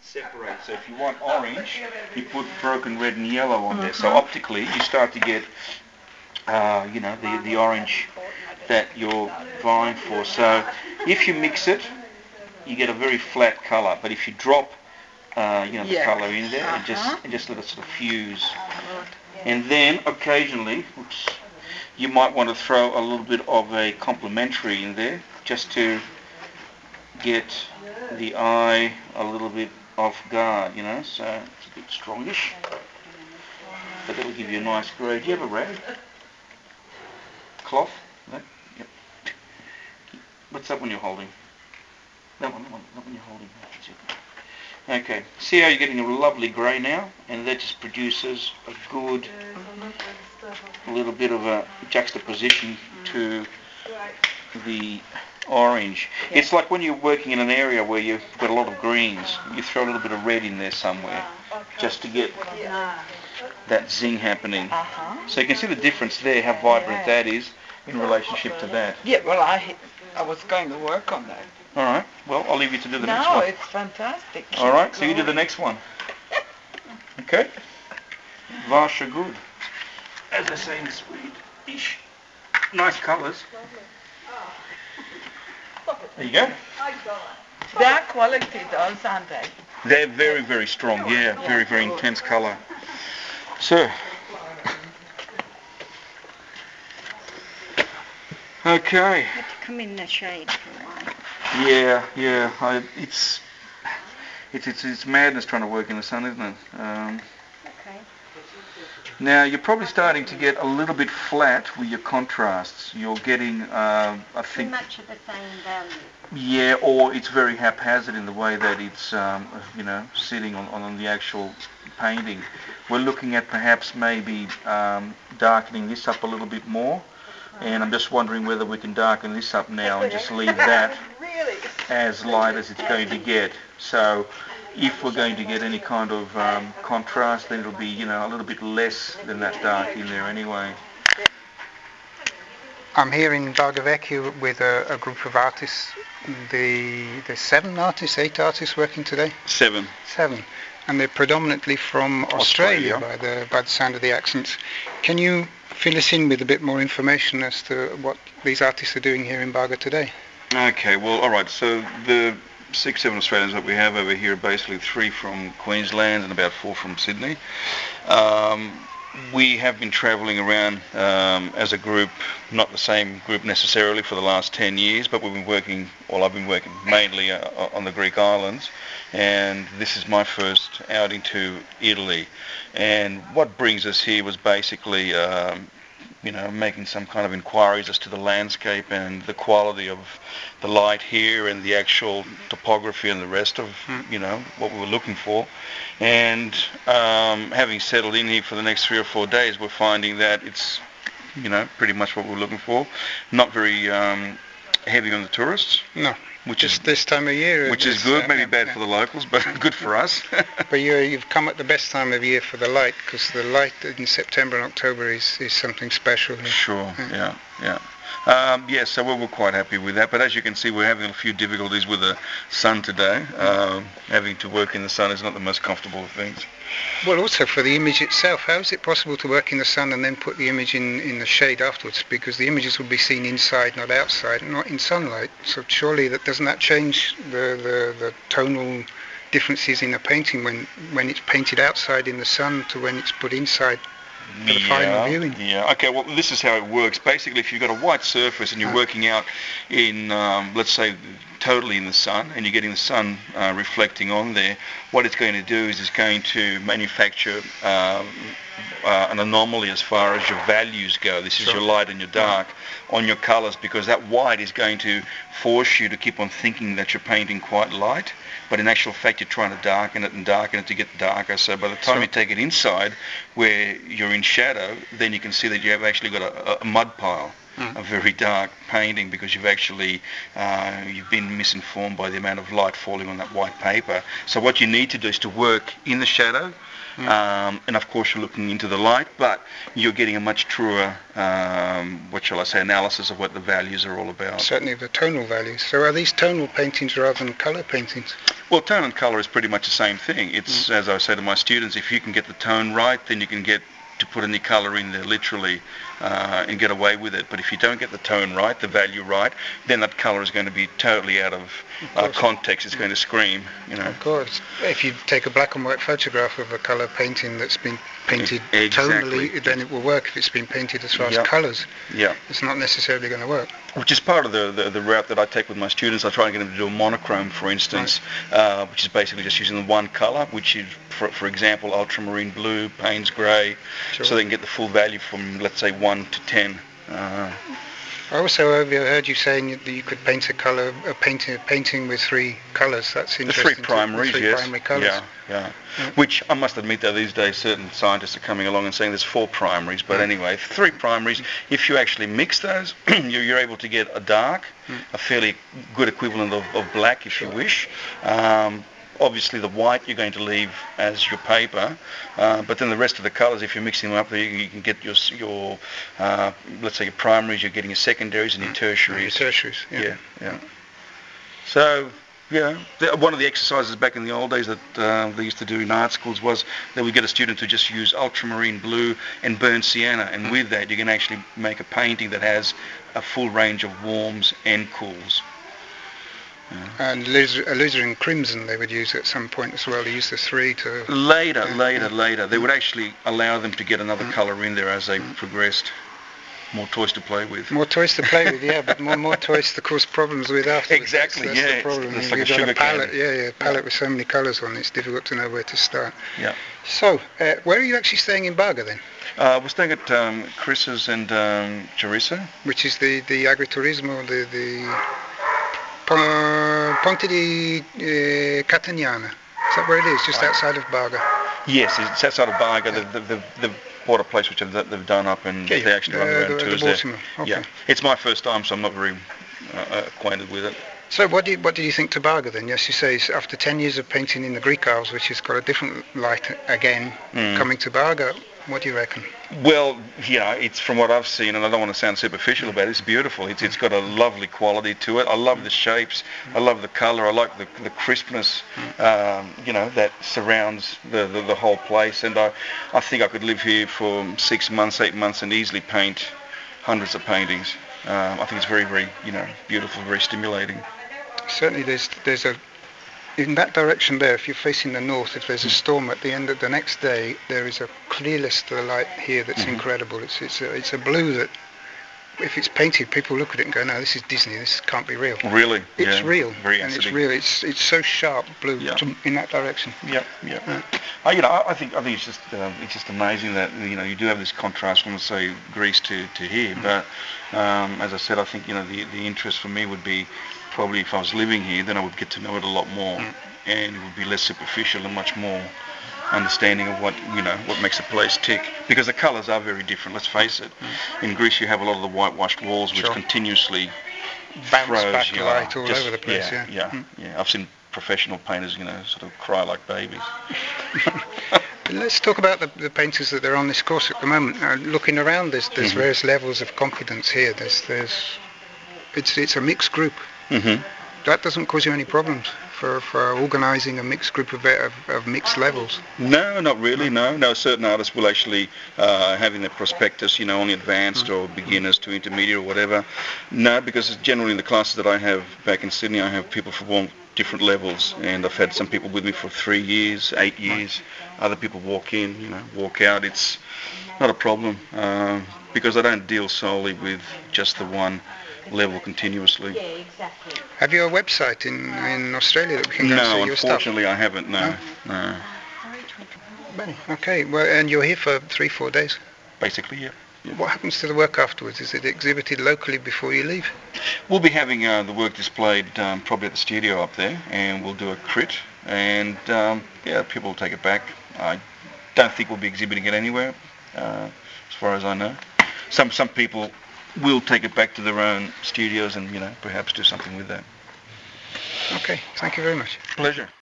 separate. So if you want orange, you put broken red and yellow on there. So optically, you start to get, the orange that you're vying for. So if you mix it, you get a very flat colour. But if you drop, the colour in there and just let it sort of fuse. And then occasionally, you might want to throw a little bit of a complementary in there, just to get the eye a little bit off guard, so it's a bit strongish, but that'll give you a nice grade. Do you have a rag? Cloth? No? Yep. What's that one you're holding? That one you're holding. Okay, see how you're getting a lovely grey now, and that just produces a good little bit of a juxtaposition to the orange. It's like when you're working in an area where you've got a lot of greens, you throw a little bit of red in there somewhere, just to get that zing happening. So you can see the difference there, how vibrant that is in relationship to that. Yeah, well, I was going to work on that. All right, well, I'll leave you to do the next one. No, it's fantastic. All right, so you do the next one. Okay. Varsha good. As I say in Swedish. Nice colours. There you go. They're quality dolls, aren't they? They're very, very strong. Yeah, very, very intense colour. So. Okay. Have to come in the shade for a while. Yeah. It's madness trying to work in the sun, isn't it? Okay. Now you're probably starting to get a little bit flat with your contrasts. You're getting, I think, too much of the same value. Yeah, or it's very haphazard in the way that it's, sitting on the actual painting. We're looking at perhaps maybe darkening this up a little bit more. And I'm just wondering whether we can darken this up now and just leave that as light as it's going to get. So if we're going to get any kind of contrast, then it'll be, a little bit less than that dark in there anyway. I'm here in Barga Vecchia with a group of artists. There's 8 artists working today? Seven. And they're predominantly from Australia. By the sound of the accents. Can you fill us in with a bit more information as to what these artists are doing here in Barga today? Okay, well, all right. So the 6-7 Australians that we have over here are basically 3 from Queensland and about 4 from Sydney. We have been travelling around as a group, not the same group necessarily for the last 10 years, but I've been working mainly on the Greek islands, and this is my first outing to Italy. And what brings us here was basically making some kind of inquiries as to the landscape and the quality of the light here and the actual topography and the rest of, what we were looking for. And having settled in here for the next 3 or 4 days, we're finding that it's, pretty much what we're looking for. Not very heavy on the tourists. No. Which is this time of year. Which is good, maybe bad for the locals, but good for us. But you've come at the best time of year for the light, because the light in September and October is something special. Sure, yeah. So we're quite happy with that. But as you can see, we're having a few difficulties with the sun today. Having to work in the sun is not the most comfortable of things. Well, also for the image itself, how is it possible to work in the sun and then put the image in the shade afterwards? Because the images will be seen inside, not outside, not in sunlight. So surely doesn't that change the tonal differences in a painting when it's painted outside in the sun to when it's put inside for the final viewing? Yeah. Okay. Well, this is how it works. Basically, if you've got a white surface and you're working out in, let's say, totally in the sun, and you're getting the sun reflecting on there, what it's going to do is it's going to manufacture an anomaly as far as your values go. This is your light and your dark on your colours, because that white is going to force you to keep on thinking that you're painting quite light, but in actual fact you're trying to darken it to get darker. So by the time you take it inside where you're in shadow, then you can see that you have actually got a mud pile. a very dark painting because you've actually you've been misinformed by the amount of light falling on that white paper. So what you need to do is to work in the shadow, and of course you're looking into the light, but you're getting a much truer, what shall I say, analysis of what the values are all about. Certainly the tonal values. So are these tonal paintings rather than colour paintings? Well, tone and colour is pretty much the same thing. It's, as I say to my students, if you can get the tone right, then you can get to put any colour in there literally and get away with it. But if you don't get the tone right, the value right, then that colour is going to be totally out of context. It's going to scream, you know. Of course. If you take a black and white photograph of a colour painting that's been painted Exactly. tonally, then it will work. If it's been painted as far as Yep. colours, Yeah. it's not necessarily going to work. Which is part of the route that I take with my students. I try and get them to do a monochrome, for instance, which is basically just using the one colour, which is, for example, ultramarine blue, Payne's grey, Sure. so they can get the full value from, let's say, 1 to 10. I also overheard you saying that you could paint a painting with 3 colours. That's The interesting. 3 primaries, three yes. primary colours. Yeah, yeah. Which I must admit that these days certain scientists are coming along and saying there's 4 primaries, but anyway, 3 primaries. If you actually mix those, you're able to get a dark, a fairly good equivalent of black if you wish. Obviously the white you're going to leave as your paper, but then the rest of the colours, if you're mixing them up, you can get your let's say your primaries, you're getting your secondaries and your tertiaries. Tertiaries, Yeah, yeah. So, yeah, one of the exercises back in the old days that they used to do in art schools was they would get a student to just use ultramarine blue and burnt sienna, and with that you can actually make a painting that has a full range of warms and cools. And alizarin crimson they would use at some point as well. They use the 3 to... Later. They would actually allow them to get another colour in there as they progressed. More toys to play with. More toys to play with, yeah, but more toys to cause problems with afterwards. Exactly, That's yeah. the problem. It's like You've a got sugar palette, candy. palette with so many colours on it, it's difficult to know where to start. Yeah. So, where are you actually staying in Barga then? We're staying at Chris's and Charissa. Which is the agriturismo, the Ponte di Catagnana. Is that where it is, just outside of Barga? Yes, it's outside of Barga. They've bought a place which they've done up, and they actually run their own tours there. Okay. Yeah, it's my first time, so I'm not very acquainted with it. So what do you think to Barga then? Yes, you say after 10 years of painting in the Greek Isles, which has got a different light again, coming to Barga, what do you reckon? Well, you know, it's from what I've seen, and I don't want to sound superficial about it, it's beautiful. It's got a lovely quality to it. I love the shapes. I love the colour. I like the crispness, you know, that surrounds the whole place. And I think I could live here for 6 months, 8 months and easily paint hundreds of paintings. I think it's very, very, you know, beautiful, very stimulating. Certainly there's a... In that direction there, if you're facing the north, if there's a storm at the end of the next day, there is a clear luster light here that's incredible. It's a blue that, if it's painted, people look at it and go, no, this is Disney, this can't be real. Really? It's real, Very and acidic. it's real. It's so sharp blue in that direction. Yeah. You know, I think it's just amazing that, you know, you do have this contrast from, say, Greece to here. But as I said, I think, you know, the interest for me would be probably if I was living here, then I would get to know it a lot more, and it would be less superficial and much more understanding of what makes a place tick, because the colours are very different. Let's face it. In Greece, you have a lot of the whitewashed walls, which continuously Bounce throws back you light all over the place. Yeah. I've seen professional painters, you know, sort of cry like babies. Let's talk about the painters that are on this course at the moment. Looking around, there's various levels of competence here. It's a mixed group. That doesn't cause you any problems for organising a mixed group of mixed levels? No, not really, no. Certain artists will actually have in their prospectus, you know, only advanced or beginners to intermediate or whatever. No, because generally in the classes that I have back in Sydney, I have people from all different levels, and I've had some people with me for 3 years, 8 years. Other people walk in, you know, walk out. It's not a problem because I don't deal solely with just the one level continuously. Yeah, exactly. Have you a website in Australia that we can go and see your stuff? No, unfortunately I haven't, no. Okay, well, and you're here for 3-4 days? Basically, yeah. What happens to the work afterwards? Is it exhibited locally before you leave? We'll be having the work displayed probably at the studio up there, and we'll do a crit, and people will take it back. I don't think we'll be exhibiting it anywhere, as far as I know. Some people will take it back to their own studios and, perhaps do something with that. Okay, thank you very much. Pleasure.